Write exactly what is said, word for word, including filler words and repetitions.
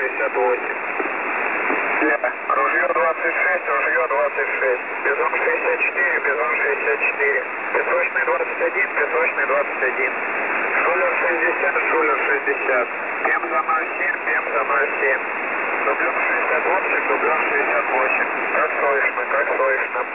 шестьдесят восемь. Ружье двадцать шесть, ружье двадцать шесть. Бизон шестьдесят четыре, бизон шестьдесят четыре. Песочный двадцать один, песочный двадцать один. Шулер шестьдесят, шулер шестьдесят. Пемза ноль семь, Пемза ноль семь. Дублер шестьдесят восемь, дублер шестьдесят восемь. Как слышно, как слышно.